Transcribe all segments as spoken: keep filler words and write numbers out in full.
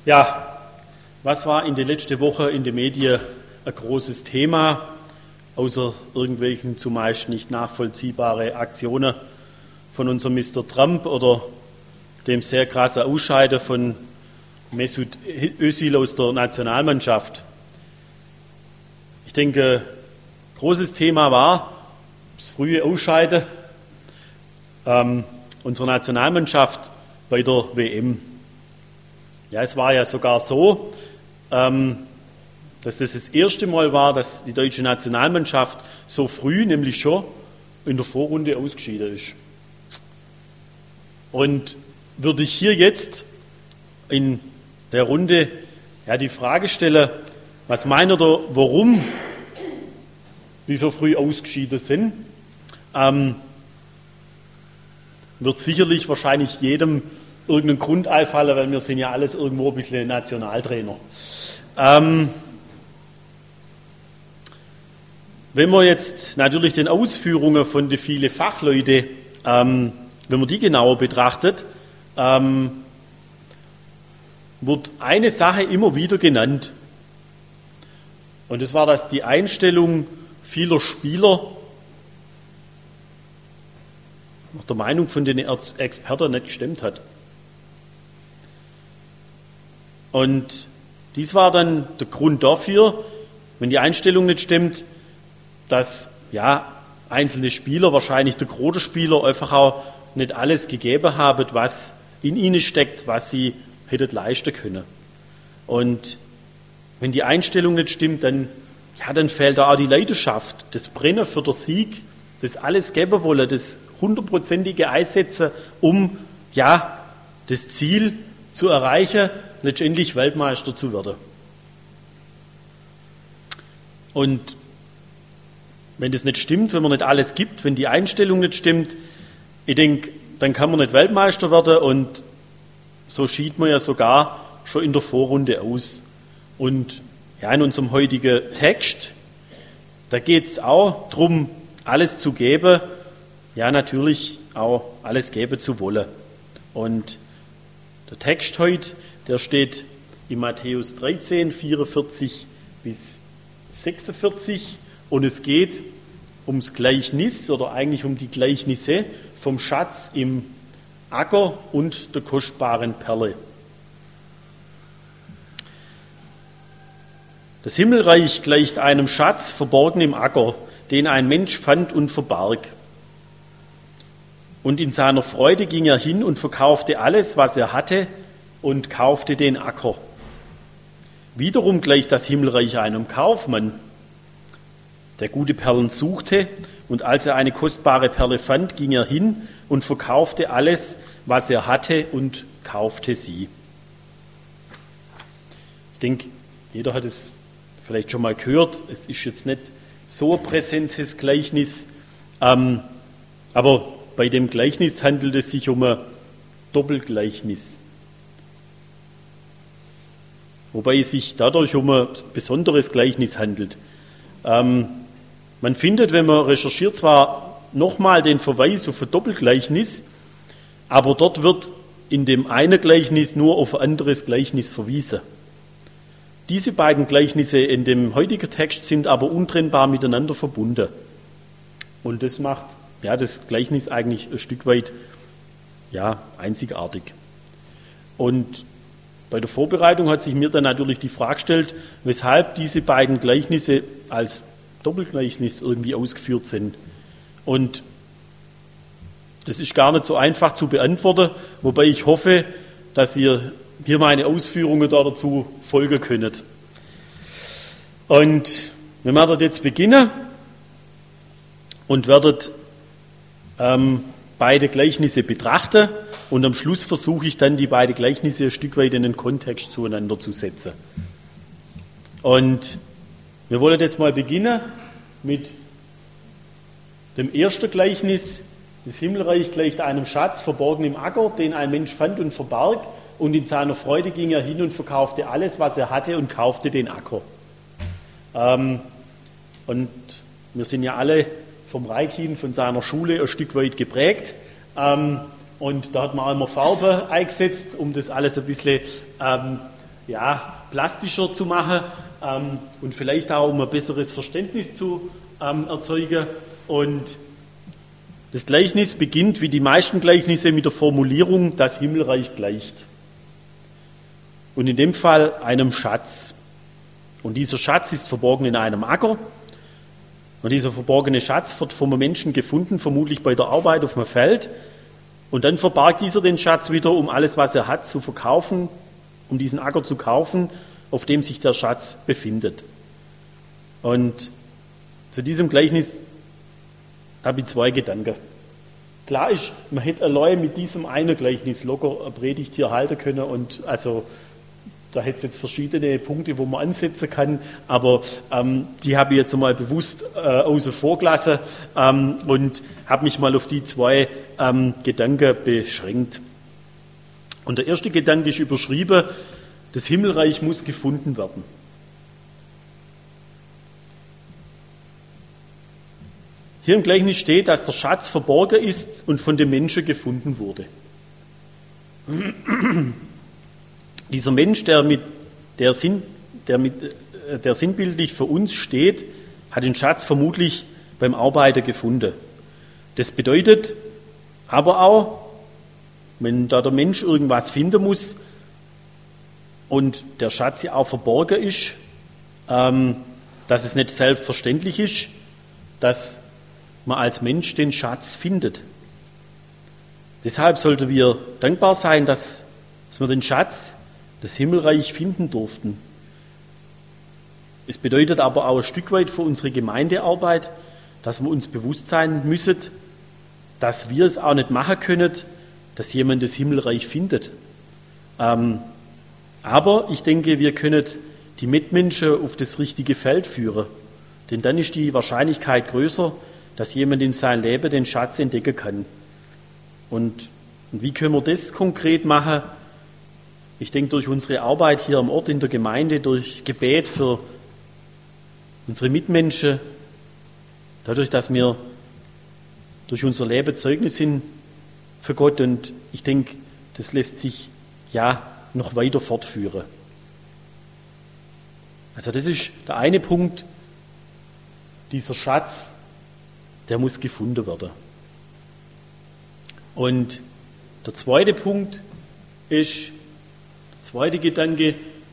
Ja, was war in der letzten Woche in den Medien ein großes Thema, außer irgendwelchen zumeist nicht nachvollziehbare Aktionen von unserem Mister Trump oder dem sehr krassen Ausscheiden von Mesut Özil aus der Nationalmannschaft? Ich denke, großes Thema war das frühe Ausscheiden ähm, unserer Nationalmannschaft bei der W M. Ja, es war ja sogar so, ähm, dass das das erste Mal war, dass die deutsche Nationalmannschaft so früh, nämlich schon in der Vorrunde ausgeschieden ist. Und würde ich hier jetzt in der Runde ja, die Frage stellen, was meint ihr, warum die so früh ausgeschieden sind, ähm, wird sicherlich wahrscheinlich jedem irgendeinen Grund einfallen, weil wir sind ja alles irgendwo ein bisschen Nationaltrainer. Ähm, wenn man jetzt natürlich den Ausführungen von den vielen Fachleuten, ähm, wenn man die genauer betrachtet, ähm, wird eine Sache immer wieder genannt. Und das war, dass die Einstellung vieler Spieler nach der Meinung von den Experten nicht gestimmt hat. Und dies war dann der Grund dafür, wenn die Einstellung nicht stimmt, dass ja, einzelne Spieler, wahrscheinlich der große Spieler, einfach auch nicht alles gegeben haben, was in ihnen steckt, was sie hätten leisten können. Und wenn die Einstellung nicht stimmt, dann, ja, dann fehlt da auch die Leidenschaft, das Brennen für den Sieg, das alles geben wollen, das hundertprozentige Einsetzen, um ja, das Ziel zu erreichen, letztendlich Weltmeister zu werden. Und wenn das nicht stimmt, wenn man nicht alles gibt, wenn die Einstellung nicht stimmt, ich denke, dann kann man nicht Weltmeister werden und so schied man ja sogar schon in der Vorrunde aus. Und ja, in unserem heutigen Text, da geht es auch darum, alles zu geben, ja natürlich auch alles geben zu wollen. Und der Text heute, der steht in Matthäus dreizehn, vierundvierzig bis sechsundvierzig und es geht ums Gleichnis oder eigentlich um die Gleichnisse vom Schatz im Acker und der kostbaren Perle. Das Himmelreich gleicht einem Schatz verborgen im Acker, den ein Mensch fand und verbarg. Und in seiner Freude ging er hin und verkaufte alles, was er hatte, und kaufte den Acker. Wiederum gleicht das Himmelreich einem Kaufmann, der gute Perlen suchte, und als er eine kostbare Perle fand, ging er hin und verkaufte alles, was er hatte, und kaufte sie. Ich denke, jeder hat es vielleicht schon mal gehört, es ist jetzt nicht so ein präsentes Gleichnis, ähm, aber bei dem Gleichnis handelt es sich um ein Doppelgleichnis. Wobei es sich dadurch um ein besonderes Gleichnis handelt. Ähm, man findet, wenn man recherchiert, zwar nochmal den Verweis auf ein Doppelgleichnis, aber dort wird in dem einen Gleichnis nur auf ein anderes Gleichnis verwiesen. Diese beiden Gleichnisse in dem heutigen Text sind aber untrennbar miteinander verbunden. Und das macht ja, das Gleichnis eigentlich ein Stück weit ja, einzigartig. Und bei der Vorbereitung hat sich mir dann natürlich die Frage gestellt, weshalb diese beiden Gleichnisse als Doppelgleichnis irgendwie ausgeführt sind. Und das ist gar nicht so einfach zu beantworten, wobei ich hoffe, dass ihr hier meine Ausführungen dazu folgen könnt. Und wir werden jetzt beginnen und werdet ähm, beide Gleichnisse betrachten und am Schluss versuche ich dann, die beiden Gleichnisse ein Stück weit in den Kontext zueinander zu setzen. Und wir wollen jetzt mal beginnen mit dem ersten Gleichnis. Das Himmelreich gleicht einem Schatz verborgen im Acker, den ein Mensch fand und verbarg, und in seiner Freude ging er hin und verkaufte alles, was er hatte, und kaufte den Acker. Ähm, und wir sind ja alle vom Reikin, von seiner Schule ein Stück weit geprägt. Ähm, und da hat man auch immer Farbe eingesetzt, um das alles ein bisschen ähm, ja, plastischer zu machen ähm, und vielleicht auch um ein besseres Verständnis zu ähm, erzeugen. Und das Gleichnis beginnt, wie die meisten Gleichnisse, mit der Formulierung, das Himmelreich gleicht. Und in dem Fall einem Schatz. Und dieser Schatz ist verborgen in einem Acker. Und dieser verborgene Schatz wird vom Menschen gefunden, vermutlich bei der Arbeit auf dem Feld. Und dann verbarg dieser den Schatz wieder, um alles, was er hat, zu verkaufen, um diesen Acker zu kaufen, auf dem sich der Schatz befindet. Und zu diesem Gleichnis habe ich zwei Gedanken. Klar ist, man hätte allein mit diesem einen Gleichnis locker eine Predigt hier halten können und also da hätte es jetzt verschiedene Punkte, wo man ansetzen kann, aber ähm, die habe ich jetzt mal bewusst äh, außen vor gelassen ähm, und habe mich mal auf die zwei ähm, Gedanken beschränkt. Und der erste Gedanke ist überschrieben, das Himmelreich muss gefunden werden. Hier im Gleichnis steht, dass der Schatz verborgen ist und von dem Menschen gefunden wurde. Dieser Mensch, der, mit, der, Sinn, der, mit, der sinnbildlich für uns steht, hat den Schatz vermutlich beim Arbeiter gefunden. Das bedeutet aber auch, wenn da der Mensch irgendwas finden muss und der Schatz ja auch verborgen ist, ähm, dass es nicht selbstverständlich ist, dass man als Mensch den Schatz findet. Deshalb sollten wir dankbar sein, dass, dass wir den Schatz, das Himmelreich, finden durften. Es bedeutet aber auch ein Stück weit für unsere Gemeindearbeit, dass wir uns bewusst sein müssen, dass wir es auch nicht machen können, dass jemand das Himmelreich findet. Ähm, aber ich denke, wir können die Mitmenschen auf das richtige Feld führen. Denn dann ist die Wahrscheinlichkeit größer, dass jemand in seinem Leben den Schatz entdecken kann. Und, und wie können wir das konkret machen? Ich denke, durch unsere Arbeit hier am Ort in der Gemeinde, durch Gebet für unsere Mitmenschen, dadurch, dass wir durch unser Leben Zeugnis sind für Gott. Und ich denke, das lässt sich ja noch weiter fortführen. Also das ist der eine Punkt, dieser Schatz, der muss gefunden werden. Und der zweite Punkt ist, der zweite Gedanke,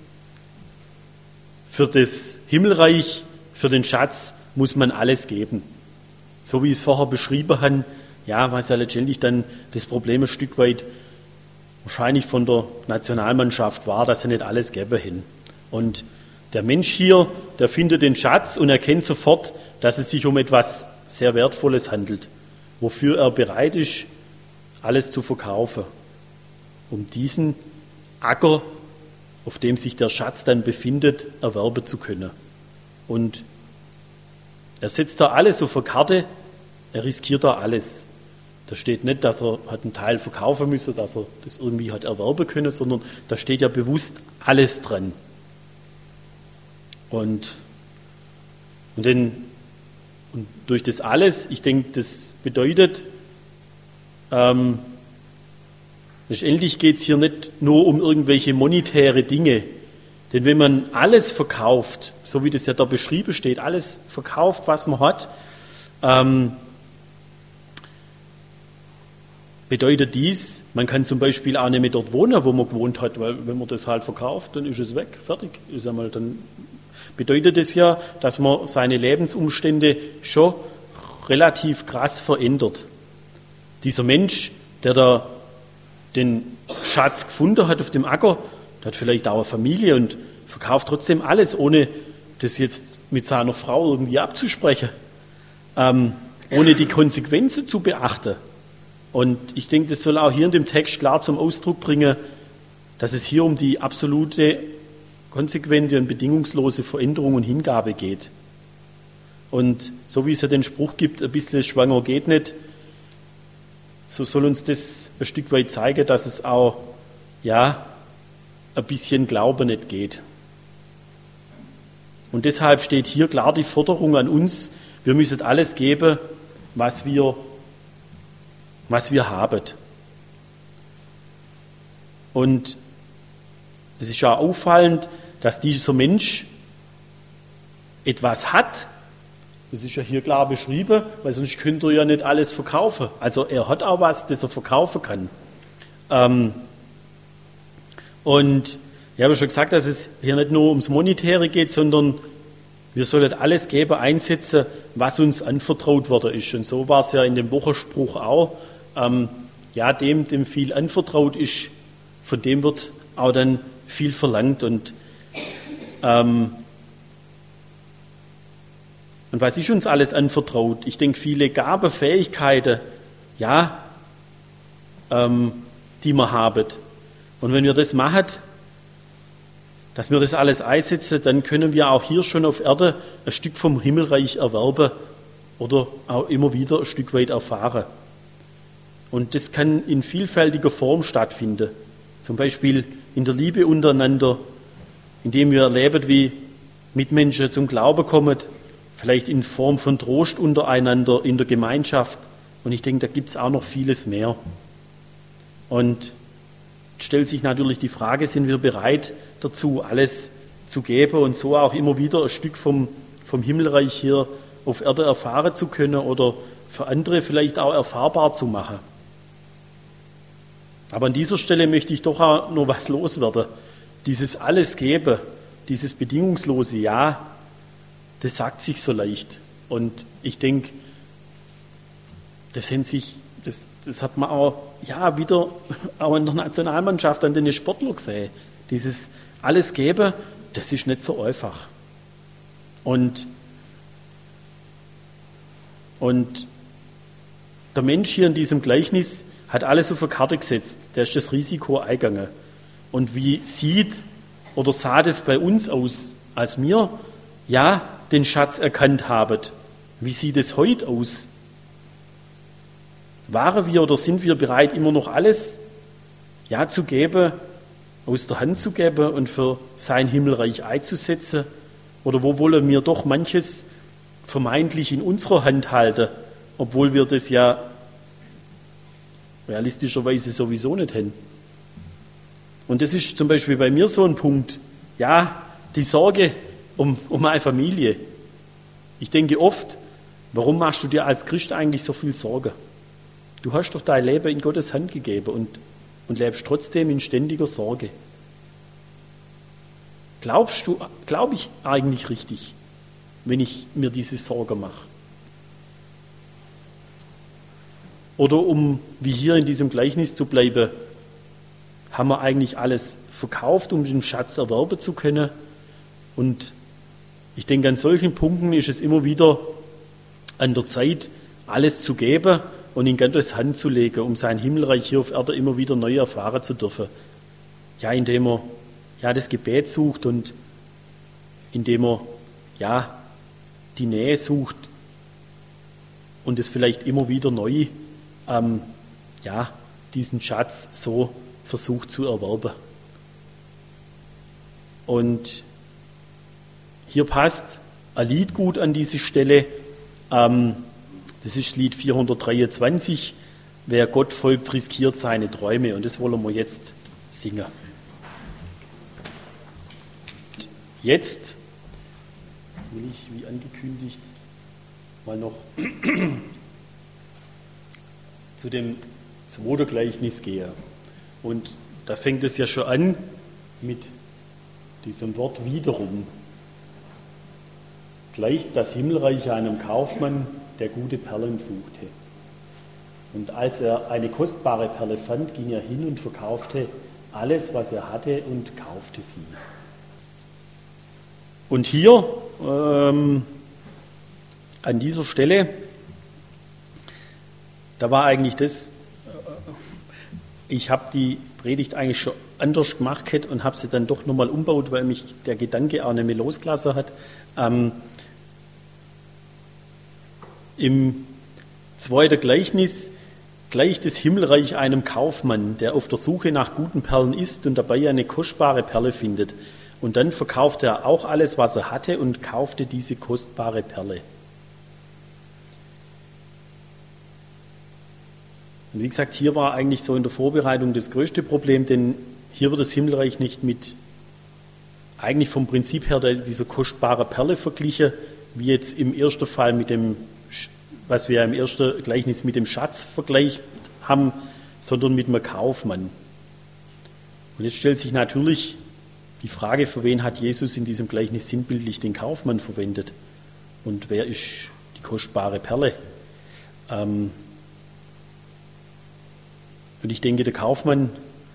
für das Himmelreich, für den Schatz muss man alles geben. So wie ich es vorher beschrieben habe, ja, was ja letztendlich dann das Problem ein Stück weit wahrscheinlich von der Nationalmannschaft war, dass sie nicht alles geben hin. Und der Mensch hier, der findet den Schatz und erkennt sofort, dass es sich um etwas sehr Wertvolles handelt, wofür er bereit ist, alles zu verkaufen, um diesen Acker, auf dem sich der Schatz dann befindet, erwerben zu können. Und er setzt da alles auf eine Karte, er riskiert da alles. Da steht nicht, dass er hat einen Teil verkaufen müsse, dass er das irgendwie hat erwerben können, sondern da steht ja bewusst alles dran. Und, und, den, und durch das alles, ich denke, das bedeutet, ähm, letztendlich geht es hier nicht nur um irgendwelche monetäre Dinge. Denn wenn man alles verkauft, so wie das ja da beschrieben steht, alles verkauft, was man hat, ähm, bedeutet dies, man kann zum Beispiel auch nicht mehr dort wohnen, wo man gewohnt hat, weil wenn man das halt verkauft, dann ist es weg, fertig. Ich sag mal, dann bedeutet es ja, dass man seine Lebensumstände schon relativ krass verändert. Dieser Mensch, der da den Schatz gefunden hat auf dem Acker, der hat vielleicht auch eine Familie und verkauft trotzdem alles, ohne das jetzt mit seiner Frau irgendwie abzusprechen, ähm, ohne die Konsequenzen zu beachten. Und ich denke, das soll auch hier in dem Text klar zum Ausdruck bringen, dass es hier um die absolute, konsequente und bedingungslose Veränderung und Hingabe geht. Und so wie es ja den Spruch gibt, ein bisschen schwanger geht nicht, so soll uns das ein Stück weit zeigen, dass es auch, ja, ein bisschen Glaube nicht geht. Und deshalb steht hier klar die Forderung an uns, wir müssen alles geben, was wir, was wir haben. Und es ist ja auffallend, dass dieser Mensch etwas hat. Das ist ja hier klar beschrieben, weil sonst könnte er ja nicht alles verkaufen. Also er hat auch was, das er verkaufen kann. Ähm, und ich habe schon gesagt, dass es hier nicht nur ums Monetäre geht, sondern wir sollen alles geben, einsetzen, was uns anvertraut worden ist. Und so war es ja in dem Wochenspruch auch. Ähm, ja, dem, dem viel anvertraut ist, von dem wird auch dann viel verlangt. Und, ähm, und was ist uns alles anvertraut? Ich denke, viele Gaben, Fähigkeiten, ja, ähm, die wir haben. Und wenn wir das machen, dass wir das alles einsetzen, dann können wir auch hier schon auf Erde ein Stück vom Himmelreich erwerben oder auch immer wieder ein Stück weit erfahren. Und das kann in vielfältiger Form stattfinden. Zum Beispiel in der Liebe untereinander, indem wir erleben, wie Mitmenschen zum Glauben kommen, vielleicht in Form von Trost untereinander, in der Gemeinschaft. Und ich denke, da gibt es auch noch vieles mehr. Und stellt sich natürlich die Frage, sind wir bereit dazu, alles zu geben und so auch immer wieder ein Stück vom, vom Himmelreich hier auf Erde erfahren zu können oder für andere vielleicht auch erfahrbar zu machen. Aber an dieser Stelle möchte ich doch auch noch was loswerden. Dieses alles geben, dieses bedingungslose Ja, das sagt sich so leicht. Und ich denke, das sind sich Das, das hat man auch, ja, wieder auch in der Nationalmannschaft an den Sportlern gesehen. Dieses alles geben, das ist nicht so einfach. Und, und der Mensch hier in diesem Gleichnis hat alles auf eine Karte gesetzt. Der ist das Risiko eingegangen. Und wie sieht oder sah das bei uns aus, als wir ja den Schatz erkannt haben? Wie sieht es heute aus? Waren wir oder sind wir bereit, immer noch alles ja, zu geben, aus der Hand zu geben und für sein Himmelreich einzusetzen? Oder wo wollen wir doch manches vermeintlich in unserer Hand halten, obwohl wir das ja realistischerweise sowieso nicht haben? Und das ist zum Beispiel bei mir so ein Punkt, ja, die Sorge um, um eine Familie. Ich denke oft, warum machst du dir als Christ eigentlich so viel Sorge? Du hast doch dein Leben in Gottes Hand gegeben und, und lebst trotzdem in ständiger Sorge. Glaubst du, glaube ich eigentlich richtig, wenn ich mir diese Sorge mache? Oder um, wie hier in diesem Gleichnis zu bleiben, haben wir eigentlich alles verkauft, um den Schatz erwerben zu können? Und ich denke, an solchen Punkten ist es immer wieder an der Zeit, alles zu geben und in Gottes Hand zu legen, um sein Himmelreich hier auf Erde immer wieder neu erfahren zu dürfen. Ja, indem er ja, das Gebet sucht und indem er ja, die Nähe sucht und es vielleicht immer wieder neu ähm, ja, diesen Schatz so versucht zu erwerben. Und hier passt ein Lied gut an diese Stelle. Ähm, Das ist Lied vierhundertdreiundzwanzig, wer Gott folgt, riskiert seine Träume. Und das wollen wir jetzt singen. Und jetzt will ich, wie angekündigt, mal noch zu dem zweiten Gleichnis gehen. Und da fängt es ja schon an mit diesem Wort wiederum. Gleicht das Himmelreich einem Kaufmann, der gute Perlen suchte. Und als er eine kostbare Perle fand, ging er hin und verkaufte alles, was er hatte, und kaufte sie. Und hier ähm, an dieser Stelle, da war eigentlich das, äh, ich habe die Predigt eigentlich schon anders gemacht und habe sie dann doch nochmal umgebaut, weil mich der Gedanke auch nicht mehr losgelassen hat. Ähm, Im zweiten Gleichnis gleicht das Himmelreich einem Kaufmann, der auf der Suche nach guten Perlen ist und dabei eine kostbare Perle findet. Und dann verkaufte er auch alles, was er hatte, und kaufte diese kostbare Perle. Und wie gesagt, hier war eigentlich so in der Vorbereitung das größte Problem, denn hier wird das Himmelreich nicht mit eigentlich vom Prinzip her dieser kostbare Perle verglichen, wie jetzt im ersten Fall mit dem, was wir im ersten Gleichnis mit dem Schatz vergleicht haben, sondern mit einem Kaufmann. Und jetzt stellt sich natürlich die Frage, für wen hat Jesus in diesem Gleichnis sinnbildlich den Kaufmann verwendet? Und wer ist die kostbare Perle? Ähm und ich denke, der Kaufmann,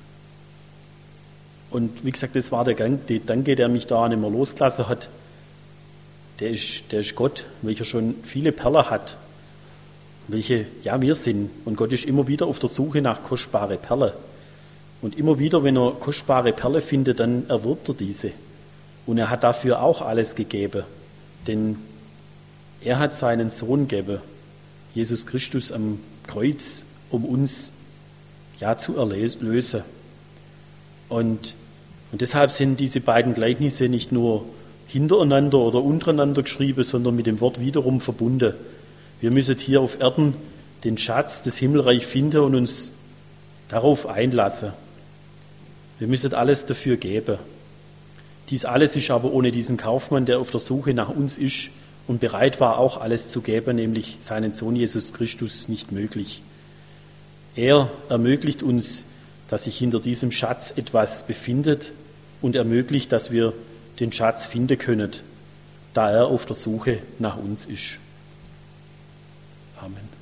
und wie gesagt, das war der Gedanke, der mich da nicht mehr losgelassen hat, der ist, der ist Gott, welcher schon viele Perlen hat, welche, ja, wir sind. Und Gott ist immer wieder auf der Suche nach kostbare Perle. Und immer wieder, wenn er kostbare Perle findet, dann erwirbt er diese. Und er hat dafür auch alles gegeben, denn er hat seinen Sohn gegeben, Jesus Christus am Kreuz, um uns ja zu erlösen. Und, und deshalb sind diese beiden Gleichnisse nicht nur hintereinander oder untereinander geschrieben, sondern mit dem Wort wiederum verbunden. Wir müssen hier auf Erden den Schatz des Himmelreichs finden und uns darauf einlassen. Wir müssen alles dafür geben. Dies alles ist aber ohne diesen Kaufmann, der auf der Suche nach uns ist und bereit war, auch alles zu geben, nämlich seinen Sohn Jesus Christus, nicht möglich. Er ermöglicht uns, dass sich hinter diesem Schatz etwas befindet und ermöglicht, dass wir den Schatz finden können, da er auf der Suche nach uns ist. Amen.